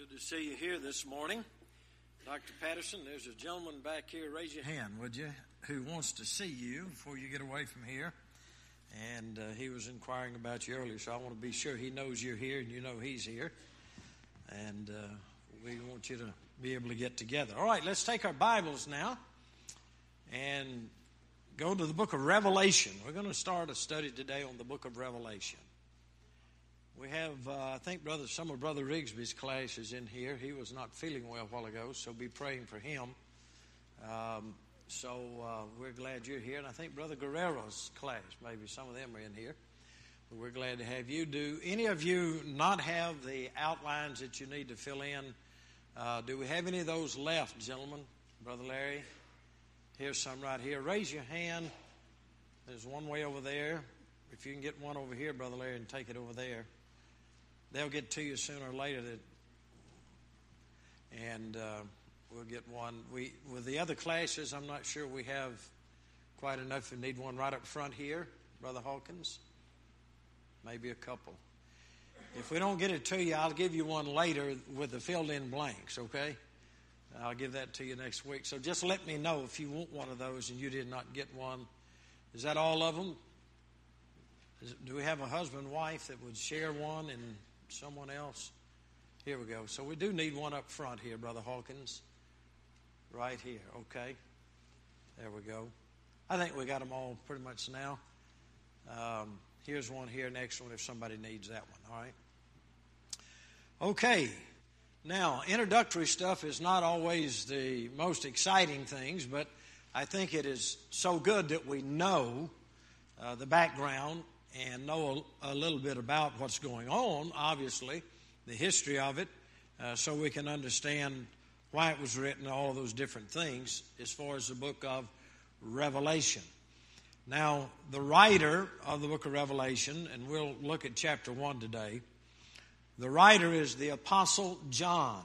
Good to see you here this morning. Dr. Patterson, there's a gentleman back here. Raise your hand, would you, who wants to see you before you get away from here. And he was inquiring about you earlier, so I want to be sure he knows you're here and you know he's here. And we want you to be able to get together. All right, let's take our Bibles now and go to the book of Revelation. We're going to start a study today on the book of Revelation. We have, I think, some of Brother Rigsby's class is in here. He was not feeling well a while ago, so be praying for him. We're glad you're here. And I think Brother Guerrero's class, maybe some of them are in here. But we're glad to have you. Do any of you not have the outlines that you need to fill in? Do we have any of those left, gentlemen? Brother Larry? Here's some right here. Raise your hand. There's one way over there. If you can get one over here, Brother Larry, and take it over there. They'll get to you sooner or later. We'll get one. With the other classes, I'm not sure we have quite enough. We need one right up front here, Brother Hawkins. Maybe a couple. If we don't get it to you, I'll give you one later with the filled-in blanks, okay? I'll give that to you next week. So just let me know if you want one of those and you did not get one. Is that all of them? Do we have a husband and wife that would share one and someone else? Here we go. So we do need one up front here, Brother Hawkins. Right here, okay. There we go. I think we got them all pretty much now. Here's one here, next one if somebody needs that one, all right? Okay. Now, introductory stuff is not always the most exciting things, but I think it is so good that we know the background and know a little bit about what's going on, obviously, the history of it, so we can understand why it was written, all of those different things as far as the book of Revelation. Now, the writer of the book of Revelation, and we'll look at chapter 1 today, the writer is the Apostle John.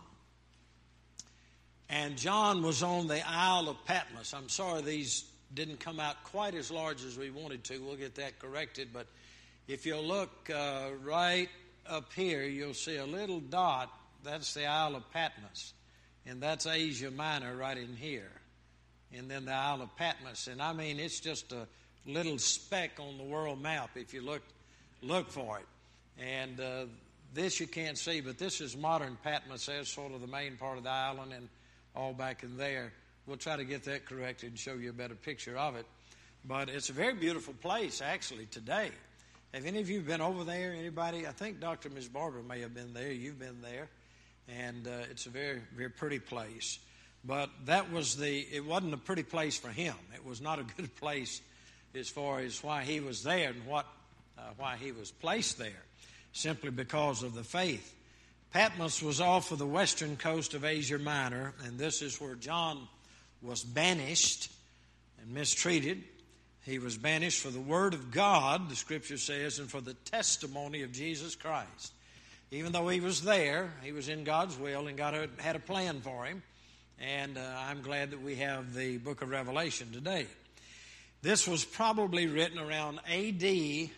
And John was on the Isle of Patmos. I'm sorry these didn't come out quite as large as we wanted to. We'll get that corrected. But if you'll look right up here, you'll see a little dot. That's the Isle of Patmos. And that's Asia Minor right in here. And then the Isle of Patmos. And I mean, it's just a little speck on the world map if you look for it. And this you can't see, but this is modern Patmos. That's sort of the main part of the island and all back in there. We'll try to get that corrected and show you a better picture of it. But it's a very beautiful place, actually, today. Have any of you been over there? Anybody? I think Dr. Ms. Barber may have been there. You've been there. And it's a very, very pretty place. But it wasn't a pretty place for him. It was not a good place as far as why he was there and why he was placed there, simply because of the faith. Patmos was off of the western coast of Asia Minor, and this is where John was banished and mistreated. He was banished for the word of God, the scripture says, and for the testimony of Jesus Christ. Even though he was there, he was in God's will, and God had a plan for him. And I'm glad that we have the book of Revelation today. This was probably written around A.D.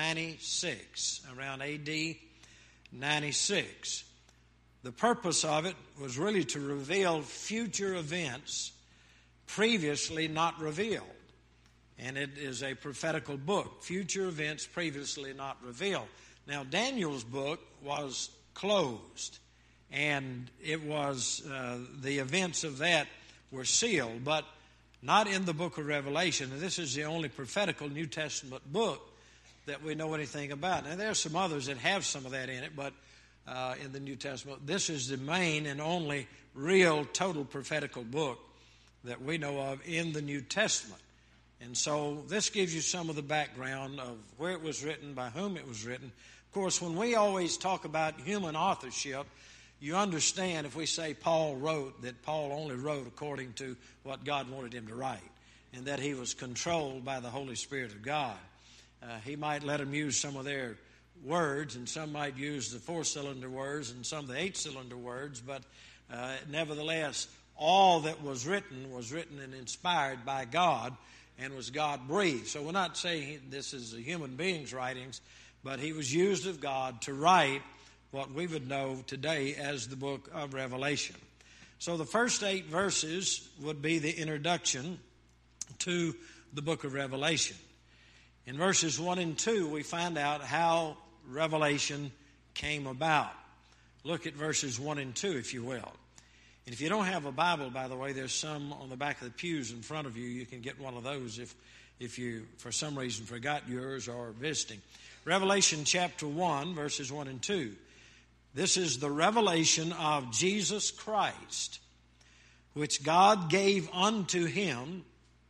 96. Around A.D. 96. The purpose of it was really to reveal future events previously not revealed. And it is a prophetical book, future events previously not revealed. Now, Daniel's book was closed, and it was the events of that were sealed, but not in the book of Revelation. And this is the only prophetical New Testament book that we know anything about. Now, there are some others that have some of that in it, but in the New Testament, this is the main and only real total prophetical book that we know of in the New Testament. And so this gives you some of the background of where it was written, by whom it was written. Of course, when we always talk about human authorship, you understand if we say Paul wrote, that Paul only wrote according to what God wanted him to write, and that he was controlled by the Holy Spirit of God. He might let them use some of their words, and some might use the 4-cylinder words and some of the 8-cylinder words, but nevertheless, all that was written and inspired by God and was God-breathed. So we're not saying this is a human being's writings, but he was used of God to write what we would know today as the book of Revelation. So the first 8 verses would be the introduction to the book of Revelation. In verses 1 and 2, we find out how Revelation came about. Look at verses 1 and 2, if you will. And if you don't have a Bible, by the way, there's some on the back of the pews in front of you. You can get one of those if you, for some reason, forgot yours or are visiting. Revelation chapter 1, verses 1 and 2. This is the revelation of Jesus Christ, which God gave unto him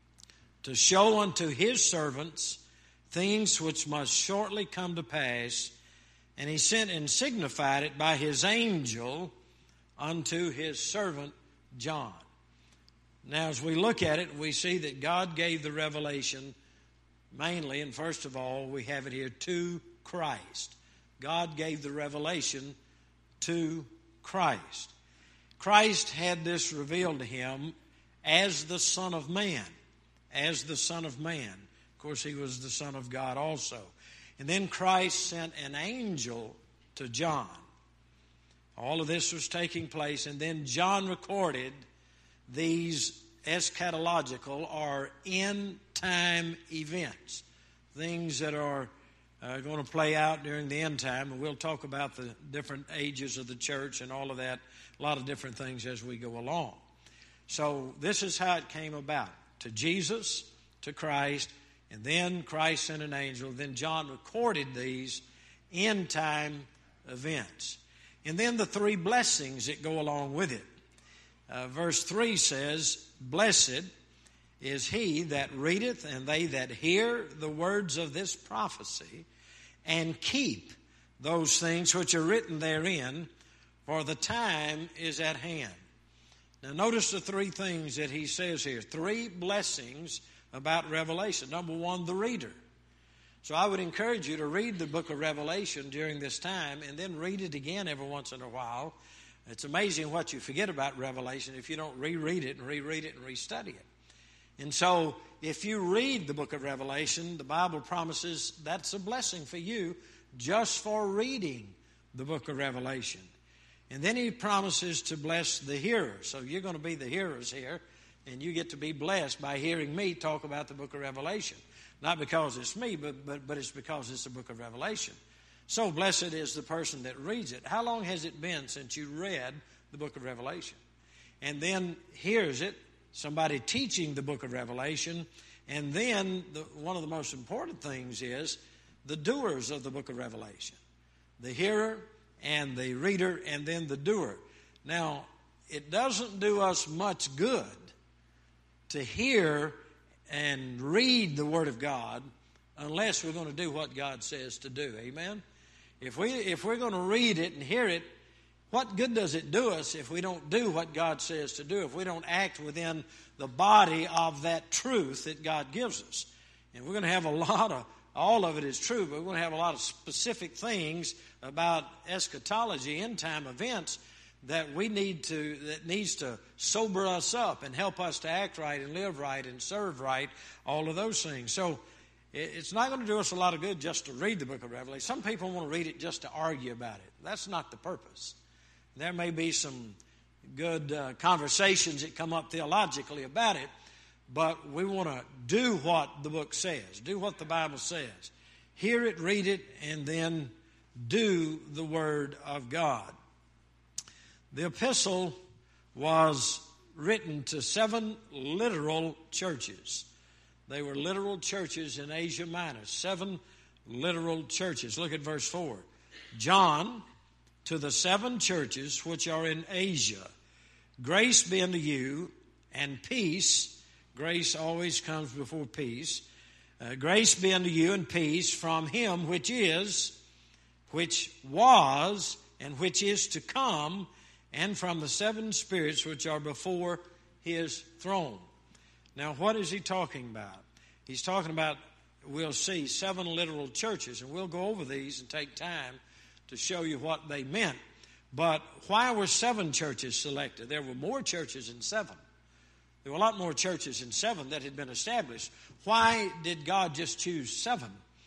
to show unto his servants things which must shortly come to pass. And he sent and signified it by his angel unto his servant John. Now, as we look at it, we see that God gave the revelation mainly, and first of all, we have it here, to Christ. God gave the revelation to Christ. Christ had this revealed to him as the Son of Man. As the Son of Man. Of course, he was the Son of God also. And then Christ sent an angel to John. All of this was taking place, and then John recorded these eschatological or end-time events, things that are going to play out during the end time, and we'll talk about the different ages of the church and all of that, a lot of different things as we go along. So this is how it came about. To Jesus, to Christ, and then Christ sent an angel. Then John recorded these end-time events. And then the 3 blessings that go along with it. Verse 3 says, "Blessed is he that readeth, and they that hear the words of this prophecy, and keep those things which are written therein, for the time is at hand." Now notice the 3 things that he says here. 3 blessings about Revelation. Number 1, the reader. So I would encourage you to read the book of Revelation during this time and then read it again every once in a while. It's amazing what you forget about Revelation if you don't reread it and restudy it. And so if you read the book of Revelation, the Bible promises that's a blessing for you just for reading the book of Revelation. And then he promises to bless the hearers. So you're going to be the hearers here, and you get to be blessed by hearing me talk about the book of Revelation. Not because it's me, but it's because it's the book of Revelation. So blessed is the person that reads it. How long has it been since you read the book of Revelation? And then hears it, somebody teaching the book of Revelation. And then one of the most important things is the doers of the book of Revelation. The hearer and the reader and then the doer. Now, it doesn't do us much good to hear and read the Word of God unless we're going to do what God says to do. Amen? If we're going to read it and hear it, what good does it do us if we don't do what God says to do, if we don't act within the body of that truth that God gives us? And we're going to have all of it is true, but we're going to have a lot of specific things about eschatology, end-time events, that needs to sober us up and help us to act right and live right and serve right, all of those things. So it's not going to do us a lot of good just to read the book of Revelation. Some people want to read it just to argue about it. That's not the purpose. There may be some good conversations that come up theologically about it, but we want to do what the book says, do what the Bible says. Hear it, read it, and then do the Word of God. The epistle was written to 7 literal churches. They were literal churches in Asia Minor. 7 literal churches. Look at verse 4. John, to the 7 churches which are in Asia, grace be unto you and peace. Grace always comes before peace. Grace be unto you and peace from him which is, which was, and which is to come, and from the 7 spirits which are before his throne. Now, what is he talking about? He's talking about, we'll see, 7 literal churches, and we'll go over these and take time to show you what they meant. But why were 7 churches selected? There were more churches than 7. There were a lot more churches than 7 that had been established. Why did God just choose 7?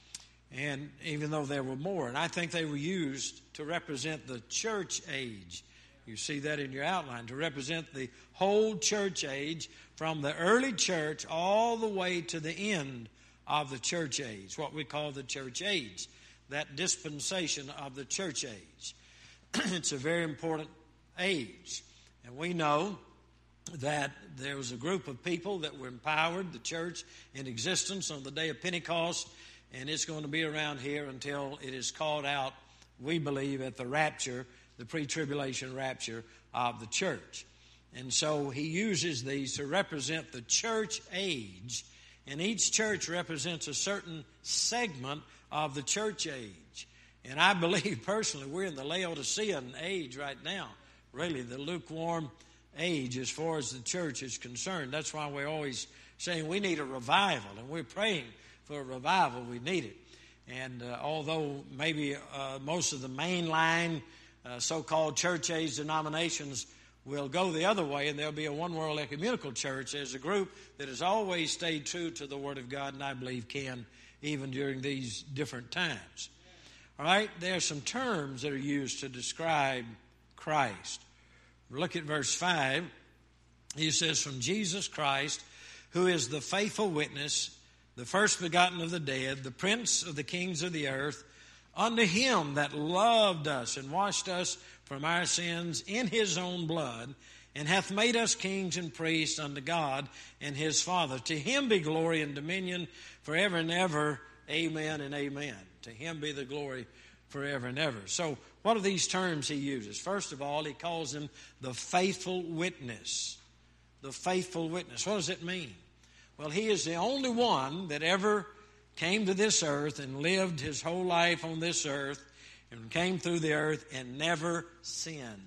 And even though there were more, and I think they were used to represent the church age. You see that in your outline, to represent the whole church age from the early church all the way to the end of the church age, what we call the church age, that dispensation of the church age. It's a very important age. And we know that there was a group of people that were empowered, the church in existence on the day of Pentecost, and it's going to be around here until it is called out, we believe, at the rapture, the pre-tribulation rapture of the church. And so he uses these to represent the church age, and each church represents a certain segment of the church age. And I believe personally we're in the Laodicean age right now, really the lukewarm age as far as the church is concerned. That's why we're always saying we need a revival, and we're praying for a revival. We need it. And although maybe most of the mainline so-called church age denominations will go the other way, and there'll be a one-world ecumenical church, there's a group that has always stayed true to the Word of God, and I believe can even during these different times. All right, there are some terms that are used to describe Christ. Look at verse 5. He says, from Jesus Christ, who is the faithful witness, the first begotten of the dead, the prince of the kings of the earth, unto him that loved us and washed us from our sins in his own blood, and hath made us kings and priests unto God and his Father. To him be glory and dominion forever and ever. Amen and amen. To him be the glory forever and ever. So what are these terms he uses? First of all, he calls him the faithful witness. The faithful witness. What does it mean? Well, he is the only one that ever came to this earth and lived his whole life on this earth and came through the earth and never sinned.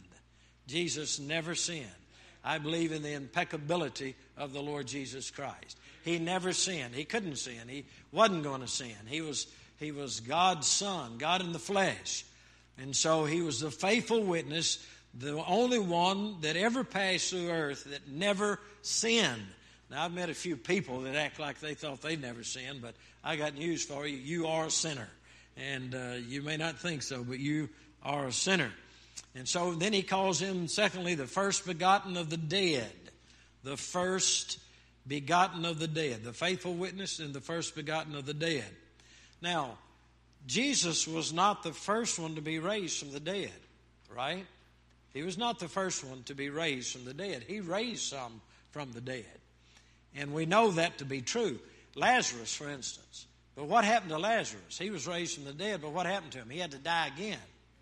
Jesus never sinned. I believe in the impeccability of the Lord Jesus Christ. He never sinned. He couldn't sin. He wasn't going to sin. He was God's Son, God in the flesh. And so he was the faithful witness, the only one that ever passed through earth that never sinned. Now, I've met a few people that act like they thought they'd never sinned, but I got news for you. You are a sinner. And you may not think so, but you are a sinner. And so then he calls him, secondly, the first begotten of the dead. The first begotten of the dead. The faithful witness and the first begotten of the dead. Now, Jesus was not the first one to be raised from the dead, right? He was not the first one to be raised from the dead. He raised some from the dead. And we know that to be true. Lazarus, for instance. But what happened to Lazarus? He was raised from the dead, but what happened to him? He had to die again.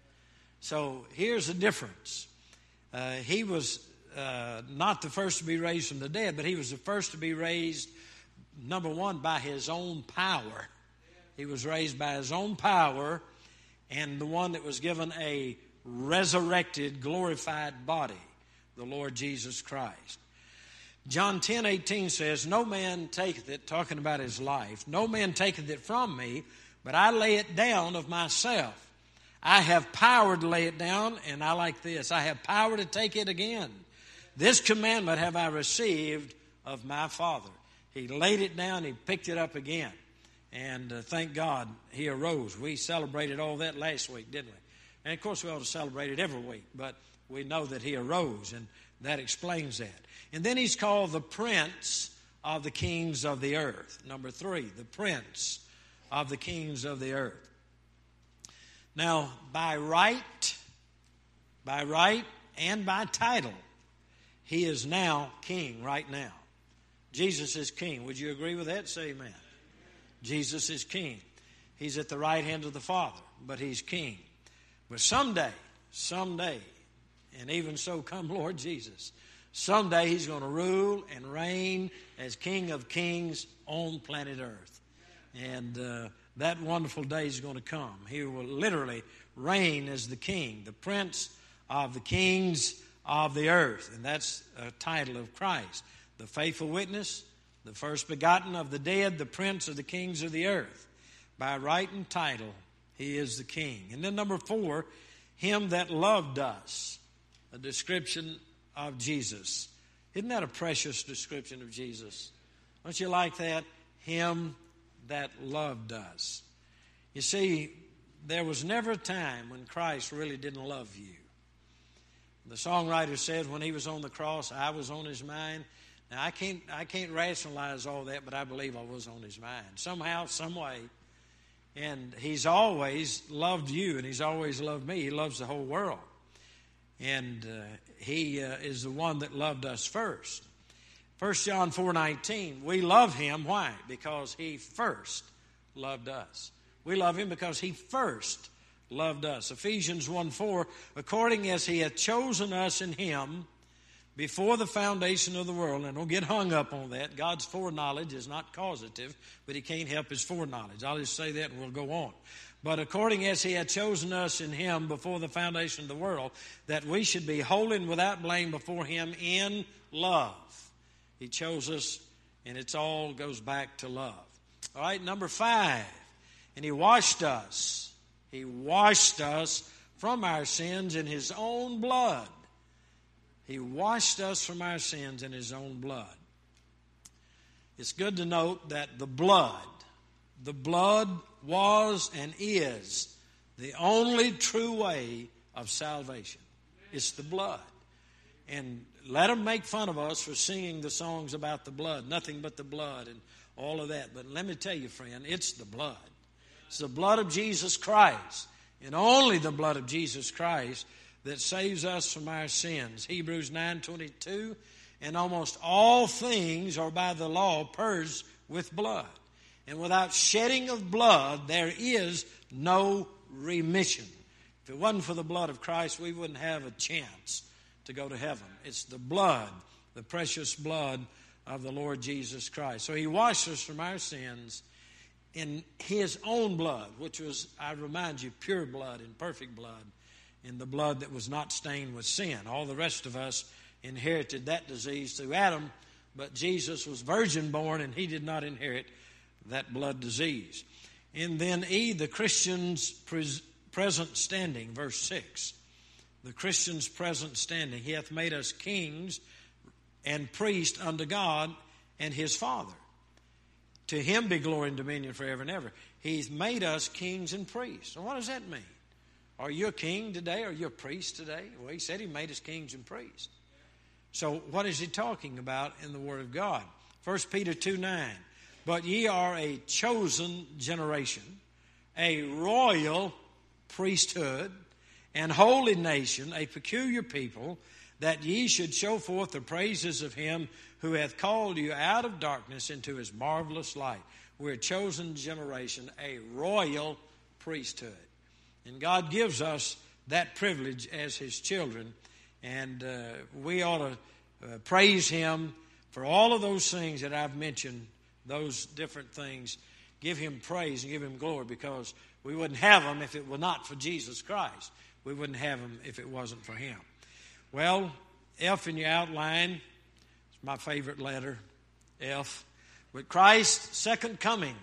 So here's the difference. He was not the first to be raised from the dead, but he was the first to be raised, number one, by his own power. He was raised by his own power, and the one that was given a resurrected, glorified body, the Lord Jesus Christ. John 10:18 says, no man taketh it, talking about his life, no man taketh it from me, but I lay it down of myself. I have power to lay it down, and I like this, I have power to take it again. This commandment have I received of my Father. He laid it down, he picked it up again. And thank God he arose. We celebrated all that last week, didn't we? And of course we ought to celebrate it every week, but we know that he arose, and that explains that. And then he's called the Prince of the Kings of the Earth. Number 3, the Prince of the Kings of the Earth. Now, by right and by title, he is now king right now. Jesus is king. Would you agree with that? Say amen. Jesus is king. He's at the right hand of the Father, but he's king. But someday, and even so come Lord Jesus, someday he's going to rule and reign as King of Kings on planet Earth. And that wonderful day is going to come. He will literally reign as the king, the Prince of the Kings of the earth. And that's a title of Christ. The faithful witness, the first begotten of the dead, the Prince of the Kings of the earth. By right and title, he is the king. And then number 4, him that loved us. A description of Jesus. Isn't that a precious description of Jesus? Don't you like that? Him that loved us. You see, there was never a time when Christ really didn't love you. The songwriter said when he was on the cross, I was on his mind. Now, I can't rationalize all that, but I believe I was on his mind. Somehow, some way. And he's always loved you, and he's always loved me. He loves the whole world. And he is the one that loved us first. 1 John 4:19, we love him. Why? Because he first loved us. We love him because he first loved us. Ephesians 1:4, according as he hath chosen us in him before the foundation of the world. And don't get hung up on that. God's foreknowledge is not causative, but he can't help his foreknowledge. I'll just say that and we'll go on. But according as he had chosen us in him before the foundation of the world, that we should be holy and without blame before him in love. He chose us, and it all goes back to love. All right, number 5. And he washed us. He washed us from our sins in his own blood. He washed us from our sins in his own blood. It's good to note that the blood was and is the only true way of salvation. It's the blood. And let them make fun of us for singing the songs about the blood, nothing but the blood and all of that. But let me tell you, friend, it's the blood. It's the blood of Jesus Christ, and only the blood of Jesus Christ that saves us from our sins. Hebrews 9:22, and almost all things are by the law purged with blood. And without shedding of blood, there is no remission. If it wasn't for the blood of Christ, we wouldn't have a chance to go to heaven. It's the blood, the precious blood of the Lord Jesus Christ. So he washed us from our sins in his own blood, which was, I remind you, pure blood and perfect blood, in the blood that was not stained with sin. All the rest of us inherited that disease through Adam, but Jesus was virgin born, and he did not inherit that blood disease. And then E, the Christian's present standing, verse 6. The Christian's present standing. He hath made us kings and priests unto God and his Father. To him be glory and dominion forever and ever. He's made us kings and priests. So what does that mean? Are you a king today? Are you a priest today? Well, he said he made us kings and priests. So what is he talking about in the Word of God? 1 Peter 2:9. But ye are a chosen generation, a royal priesthood, and holy nation, a peculiar people, that ye should show forth the praises of him who hath called you out of darkness into his marvelous light. We're a chosen generation, a royal priesthood. And God gives us that privilege as his children. And we ought to praise him for all of those things that I've mentioned, those different things. Give him praise and give him glory, because we wouldn't have them if it were not for Jesus Christ. We wouldn't have them if it wasn't for him. Well, F in your outline, it's my favorite letter, F. With Christ's second coming,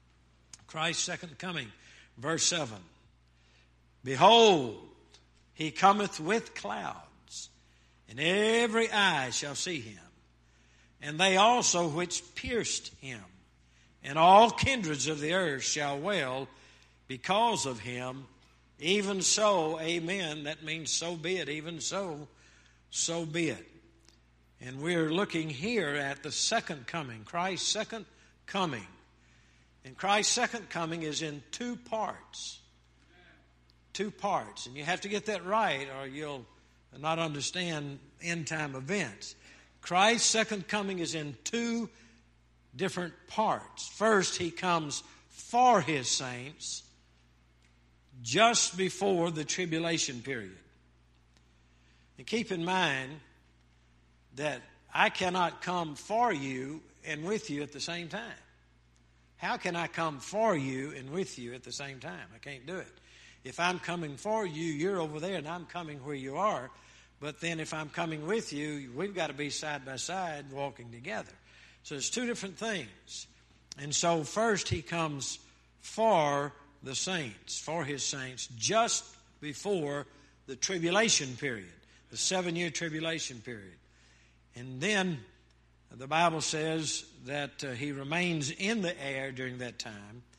verse 7. Behold, he cometh with clouds, and every eye shall see him, and they also which pierced him, and all kindreds of the earth shall wail because of him. Even so, amen. That means so be it. Even so, so be it. And we're looking here at the second coming, Christ's second coming. And Christ's second coming is in 2 parts. 2 parts. And you have to get that right, or you'll not understand end-time events. Christ's second coming is in 2 different parts. First, he comes for his saints just before the tribulation period. And keep in mind that I cannot come for you and with you at the same time. How can I come for you and with you at the same time? I can't do it. If I'm coming for you, you're over there, and I'm coming where you are. But then if I'm coming with you, we've got to be side by side walking together. So it's 2 different things. And so first he comes for the saints, for his saints, just before the tribulation period, the 7-year tribulation period. And then the Bible says that he remains in the air during that time.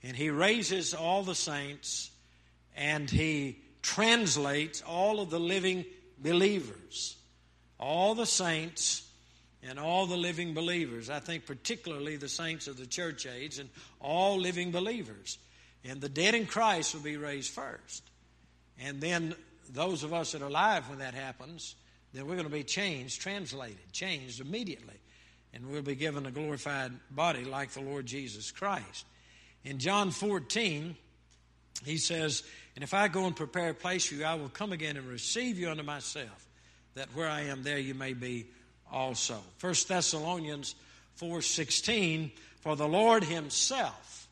And he raises all the saints, and he translates all of the living believers, all the saints and all the living believers. I think particularly the saints of the church age and all living believers. And the dead in Christ will be raised first. And then those of us that are alive when that happens, then we're going to be changed, translated, changed immediately. And we'll be given a glorified body like the Lord Jesus Christ. In John 14, he says, "And if I go and prepare a place for you, I will come again and receive you unto myself, that where I am, there you may be also." 1 Thessalonians 4:16, "For the Lord himself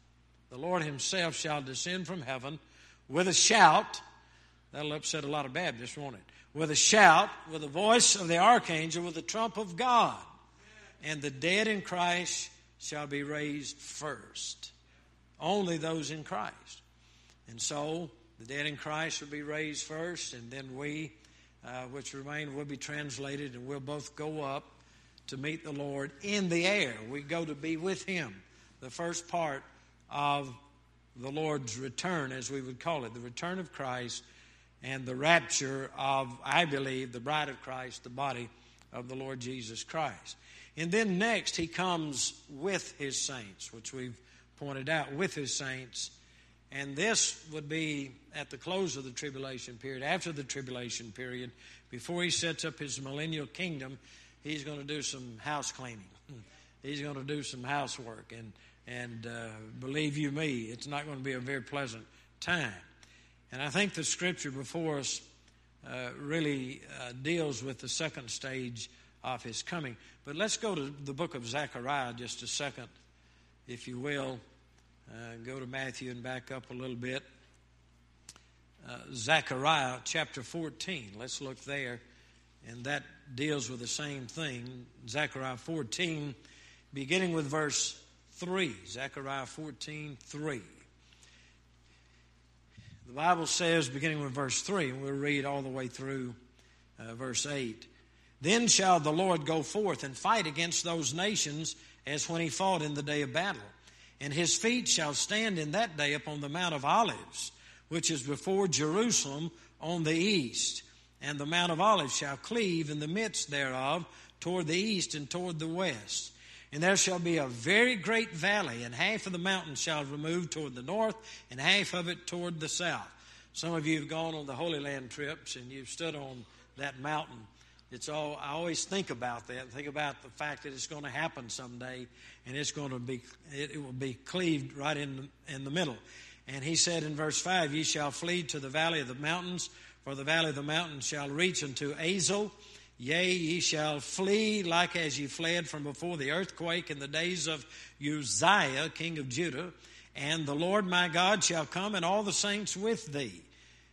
shall descend from heaven with a shout." That'll upset a lot of Baptists, won't it? "With a shout, with the voice of the archangel, with the trump of God. And the dead in Christ shall be raised first." Only those in Christ. And so, the dead in Christ will be raised first, and then we, which remain, will be translated, and we'll both go up to meet the Lord in the air. We go to be with him. The first part of the Lord's return, as we would call it, the return of Christ and the rapture of, I believe, the bride of Christ, the body of the Lord Jesus Christ. And then next, he comes with his saints, which we've pointed out, with his saints. And this would be at the close of the tribulation period, after the tribulation period, before he sets up his millennial kingdom. He's going to do some house cleaning. He's going to do some housework. And believe you me, it's not going to be a very pleasant time. And I think the scripture before us really deals with the second stage of his coming. But let's go to the book of Zechariah just a second, if you will. Go to Matthew and back up a little bit. Zechariah chapter 14. Let's look there. And that deals with the same thing. Zechariah 14, beginning with verse 3. Zechariah 14:3. The Bible says, beginning with verse 3, and we'll read all the way through verse 8. "Then shall the Lord go forth and fight against those nations as when he fought in the day of battle. And his feet shall stand in that day upon the Mount of Olives, which is before Jerusalem on the east. And the Mount of Olives shall cleave in the midst thereof toward the east and toward the west. And there shall be a very great valley, and half of the mountain shall remove toward the north, and half of it toward the south." Some of you have gone on the Holy Land trips, and you've stood on that mountain. I always think about that. Think about the fact that it's going to happen someday, and it will be cleaved right in the middle. And he said in verse 5, "Ye shall flee to the valley of the mountains, for the valley of the mountains shall reach unto Azel. Yea, ye shall flee like as ye fled from before the earthquake in the days of Uzziah, king of Judah. And the Lord my God shall come, and all the saints with thee.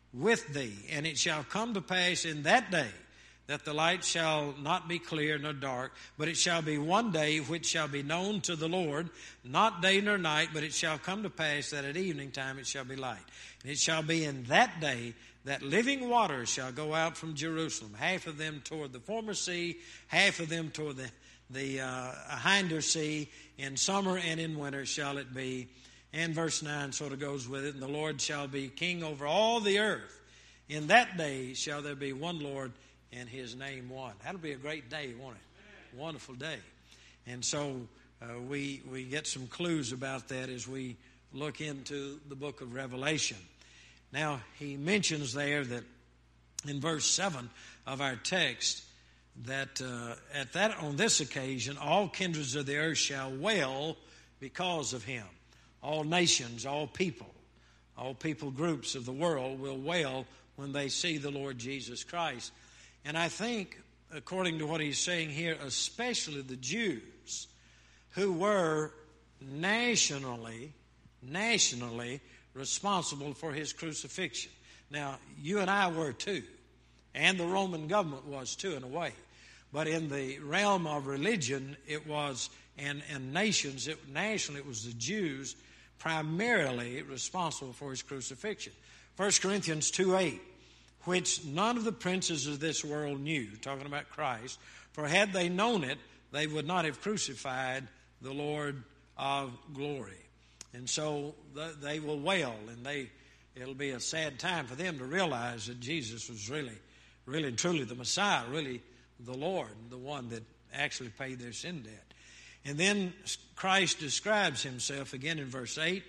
And it shall come to pass in that day, that the light shall not be clear nor dark, but it shall be one day which shall be known to the Lord, not day nor night, but it shall come to pass that at evening time it shall be light. And it shall be in that day that living waters shall go out from Jerusalem, half of them toward the former sea, half of them toward the hinder sea. In summer and in winter shall it be." And verse 9 sort of goes with it. "And the Lord shall be king over all the earth. In that day shall there be one Lord, and his name one." That'll be a great day, won't it? Wonderful day. And so we get some clues about that as we look into the book of Revelation. Now, he mentions there that in verse 7 of our text that on this occasion all kindreds of the earth shall wail because of him. All nations, all people groups of the world will wail when they see the Lord Jesus Christ. And I think, according to what he's saying here, especially the Jews, who were nationally responsible for his crucifixion. Now, you and I were too, and the Roman government was too in a way. But in the realm of religion, it was, and nations, nationally it was the Jews primarily responsible for his crucifixion. 1 Corinthians 2:8, "Which none of the princes of this world knew," talking about Christ, "for had they known it, they would not have crucified the Lord of glory." And so they will wail, and it'll be a sad time for them to realize that Jesus was really and truly the Messiah, really the Lord, the one that actually paid their sin debt. And then Christ describes himself again in verse 8.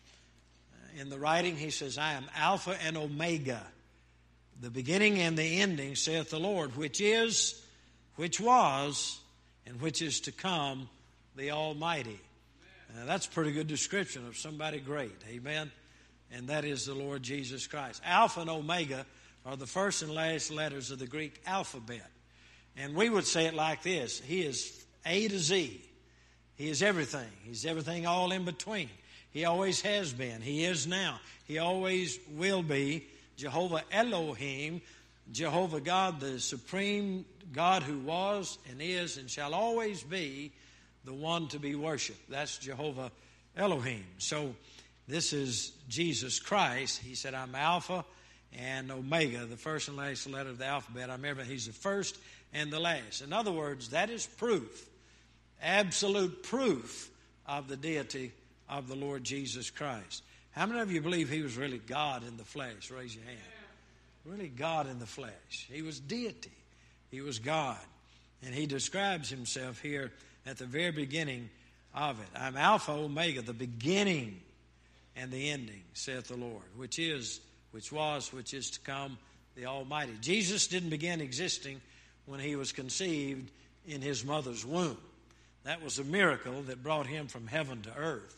In the writing, he says, I am Alpha and Omega, the beginning and the ending, saith the Lord, which is, which was, and which is to come, the Almighty. That's a pretty good description of somebody great. Amen. And that is the Lord Jesus Christ. Alpha and Omega are the first and last letters of the Greek alphabet. And we would say it like this. He is A to Z. He is everything. He's everything all in between. He always has been. He is now. He always will be. Jehovah Elohim, Jehovah God, the supreme God who was and is and shall always be the one to be worshiped. That's Jehovah Elohim. So this is Jesus Christ. He said, I'm Alpha and Omega, the first and last letter of the alphabet. I'm everything. He's the first and the last. In other words, that is proof, absolute proof of the deity of the Lord Jesus Christ. How many of you believe he was really God in the flesh? Raise your hand. Really God in the flesh. He was deity. He was God. And he describes himself here at the very beginning of it. I'm Alpha, Omega, the beginning and the ending, saith the Lord, which is, which was, which is to come, the Almighty. Jesus didn't begin existing when he was conceived in his mother's womb. That was a miracle that brought him from heaven to earth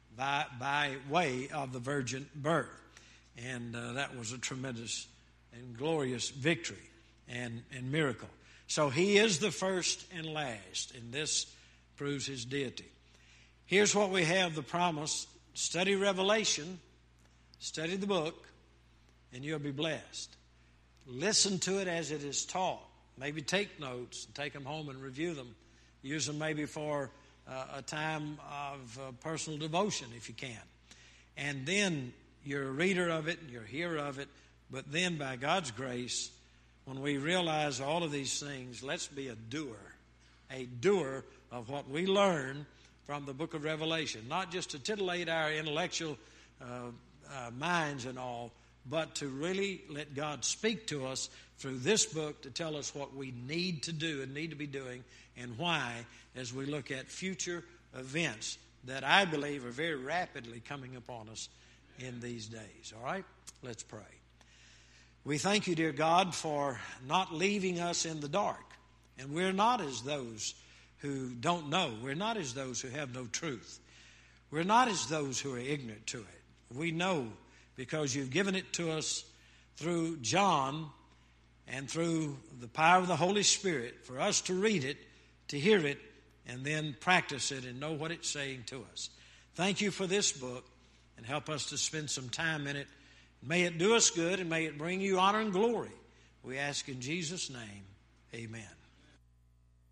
by way of the virgin birth. And that was a tremendous and glorious victory and miracle. So he is the first and last, and this proves his deity. Here's what we have, the promise. Study Revelation, study the book, and you'll be blessed. Listen to it as it is taught. Maybe take notes and take them home and review them. Use them maybe for a time of personal devotion if you can. And then you're a reader of it and you're a hearer of it. But then by God's grace, when we realize all of these things, let's be a doer of what we learn from the book of Revelation. Not just to titillate our intellectual minds and all, but to really let God speak to us through this book to tell us what we need to do and need to be doing and why, as we look at future events that I believe are very rapidly coming upon us in these days. All right? Let's pray. We thank you, dear God, for not leaving us in the dark. And we're not as those who don't know. We're not as those who have no truth. We're not as those who are ignorant to it. We know because you've given it to us through John and through the power of the Holy Spirit for us to read it, to hear it, and then practice it and know what it's saying to us. Thank you for this book, and help us to spend some time in it. May it do us good, and may it bring you honor and glory. We ask in Jesus' name, amen.